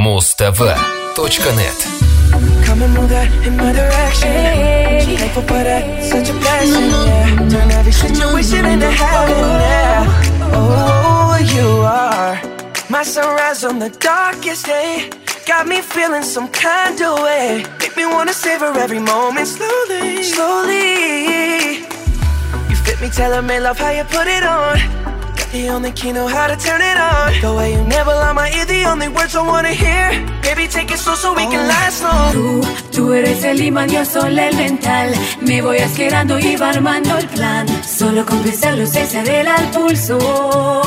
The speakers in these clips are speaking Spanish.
Mustava.net. Come and move that in my direction. Thankful for that, such a blessing, yeah. Turn every situation into heaven, yeah. Oh, you are my sunrise on the darkest day. Got me feeling some kind of way. Make me wanna savor every moment slowly, slowly. You fit me, tailor-made, love how you put it on. The only key know how to turn it on. The way you never lie my ear, the only words I wanna hear. Baby, take it slow so we can last long. Tú eres el imán, yo soy el mental. Me voy asquerando y va armando el plan. Solo con pensarlo se acelera el pulso.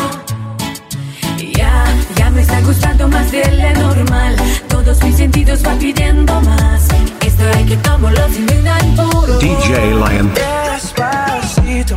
Ya me está gustando más de lo normal. Todos mis sentidos van pidiendo más. Esto hay que tomarlo sin ningún impuro. DJ Lion. Despacito.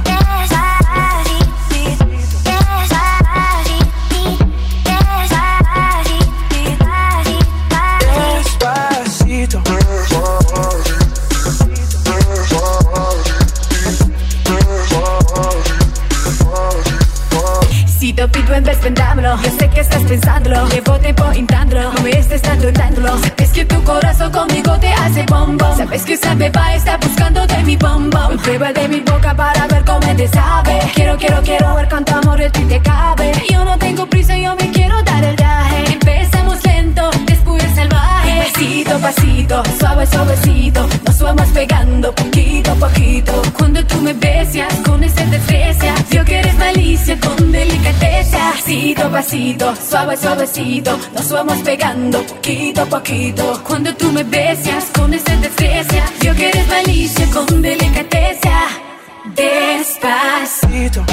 Si te pido en vez pensándolo, yo sé que estás pensándolo. Llevo tiempo intentándolo, no me estés tanto intentándolo. Sabes que tu corazón conmigo te hace bombo. Sabes que esa beba está buscando de mi bombo. Prueba de mi boca para ver cómo te sabe. Quiero ver cuánto amor en ti te cabe. Yo no tengo prisa, yo me quiero dar el viaje. Empezamos lento, después salvaje. Pasito a pasito, suave suavecito. Nos vamos pegando poquito a poquito. Cuando tú me besas con esa destreza, yo que eres malicia con delicadeza. Pasito a pasito, suave suavecito. Nos vamos pegando poquito a poquito. Cuando tú me besas con esa destreza, yo que eres malicia con delicadeza. Despacito.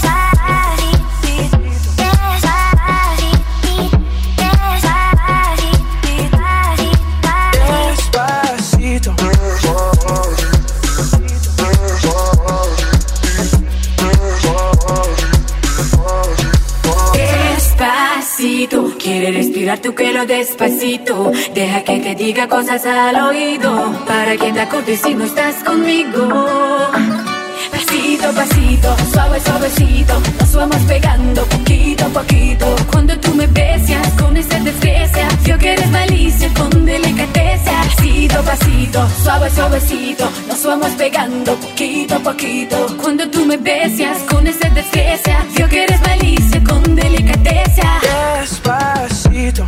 Despacito, quiere respirar tu pelo despacito. Deja que te diga cosas al oído, para que te acordes si no estás conmigo. Pasito a pasito, suave suavecito. Nos vamos pegando poquito a poquito. Cuando tú me besas con esa destreza, yo que eres malicia con delicadeza. Pasito a pasito, suave suavecito. Nos vamos pegando poquito a poquito. Cuando tú me besas con esa destreza, yo que eres malicia con delicadeza. Despacito.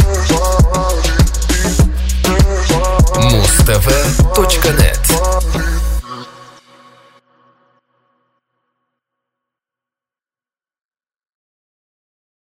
Mustava.net.